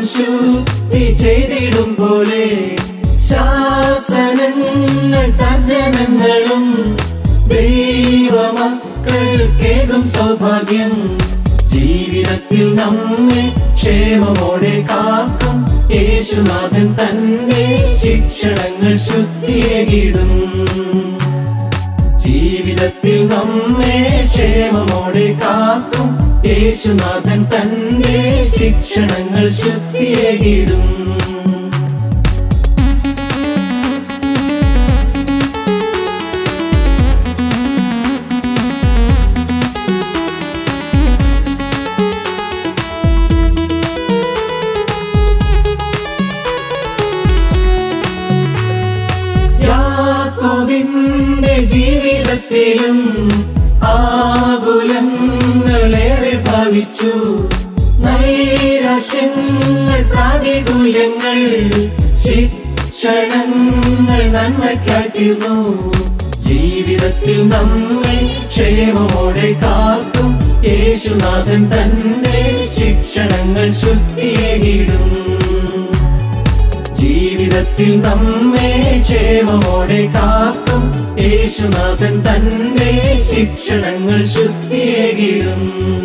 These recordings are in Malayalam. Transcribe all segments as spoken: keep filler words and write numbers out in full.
ശുദ്ധി ചെയ്തിടും പോലെ ശാസനങ്ങൾ തർജനങ്ങളും ദൈവമക്കൾക്കേകും സൗഭാഗ്യം. ജീവിതത്തിൽ നമ്മെ ക്ഷേമമോടെ കാക്കും യേശുനാഥൻ തന്റെ ശിക്ഷണങ്ങൾ ശുദ്ധിയേകിടും. ജീവിതത്തിൽ നമ്മെ ക്ഷേമമോടെ കാക്കും യേശുനാഥൻ തന്റെ ശിക്ഷണങ്ങൾ ശുദ്ധിയേകിടും. യാക്കോബിന്റെ ജീവിതത്തിലും ആകുലങ്ങളേറെ ഭാവിച്ചു. നൈരാശ്യങ്ങൾ പ്രാതികൂല്യങ്ങൾ ശിക്ഷണങ്ങൾ നന്മയ്ക്കായി തീർന്നു. ജീവിതത്തിൽ നമ്മെ ക്ഷേമമോടെ കാക്കും യേശുനാഥൻ തന്റെ ശിക്ഷണങ്ങൾ ശുദ്ധിയേകിടും. ജീവിതത്തിൽ നമ്മെ ക്ഷേമമോടെ കാക്കും യേശുനാഥൻ തന്റെ ശിക്ഷണങ്ങൾ ശുദ്ധിയേകിടും.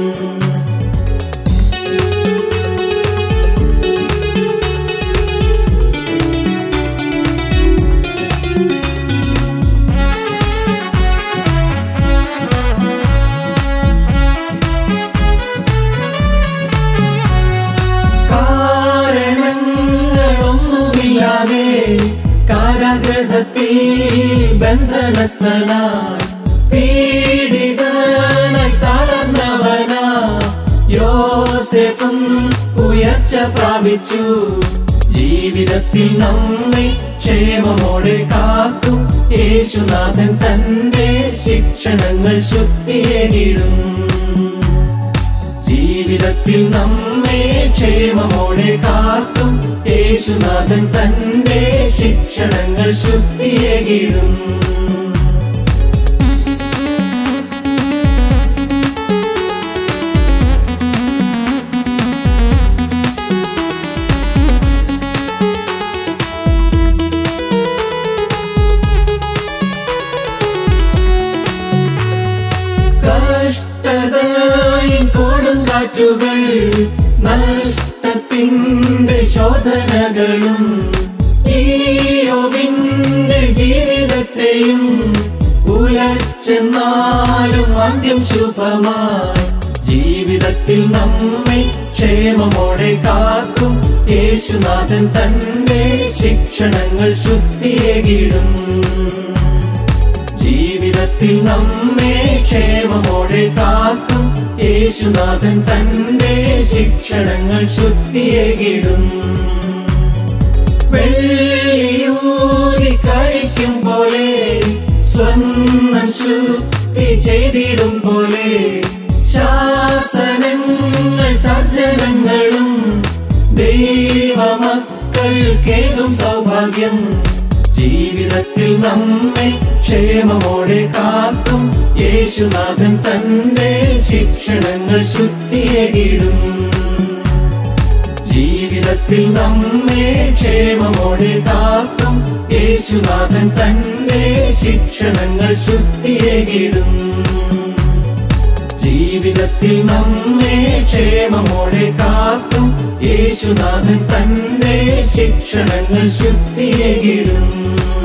കാരാഗ്രഹത്തിൽ ബന്ധനസ്ഥനായി പീഡിതനായി തളർന്നവനാ യോസേഫും ഉയർച്ച പ്രാപിച്ചു. ജീവിതത്തിൽ നമ്മെ ക്ഷേമമോടെ കാക്കും യേശുനാഥൻ തന്റെ ശിക്ഷണങ്ങൾ ശുദ്ധിയേകിടും. ജീവിതത്തിൽ നമ്മെ ക്ഷേമമോടെ കാക്കും യേശുനാഥൻ തന്റെ ശിക്ഷണങ്ങൾ ശുദ്ധിയേകിടും. കഷ്ടതയും കൊടുങ്കാറ്റുകൾ നഷ്ടത്തിന്റെ ശോധനകളും യോബിന്റെ ജീവിതത്തെയും ഉലച്ചെന്നാലും അന്ത്യം ശുഭമായി. ജീവിതത്തിൽ നമ്മെ ക്ഷേമമോടെ കാക്കും യേശുനാഥൻ തന്റെ ശിക്ഷണങ്ങൾ ശുദ്ധിയേകിടും. ജീവിതത്തിൽ നമ്മെ ക്ഷേമമോടെ കാക്കും യേശുനാഥൻ തന്റെ ശിക്ഷണങ്ങൾ ശുദ്ധിയേകിടും. വെള്ളിയൂതി കഴിക്കും പോലെ സ്വർണ്ണം ശുദ്ധി ചെയ്തിടും പോലെ ശാസനങ്ങൾ തർജനങ്ങളും ദൈവമക്കൾക്കേകും സൗഭാഗ്യം. ജീവിതത്തിൽ നമ്മെ ക്ഷേമമോടെ കാക്കും യേശുനാഥൻ തന്റെ ശിക്ഷണങ്ങൾ ശുദ്ധിയേകിടും. ജീവിതത്തിൽ നമ്മെ ക്ഷേമമോടെ കാക്കും യേശുനാഥൻ തന്റെ ശിക്ഷണങ്ങൾ ശുദ്ധിയേകിടും. ജീവിതത്തിൽ നമ്മെ ക്ഷേമമോടെ കാക്കും യേശുനാഥൻ തന്റെ ശിക്ഷണങ്ങൾ ശുദ്ധിയേകിടും.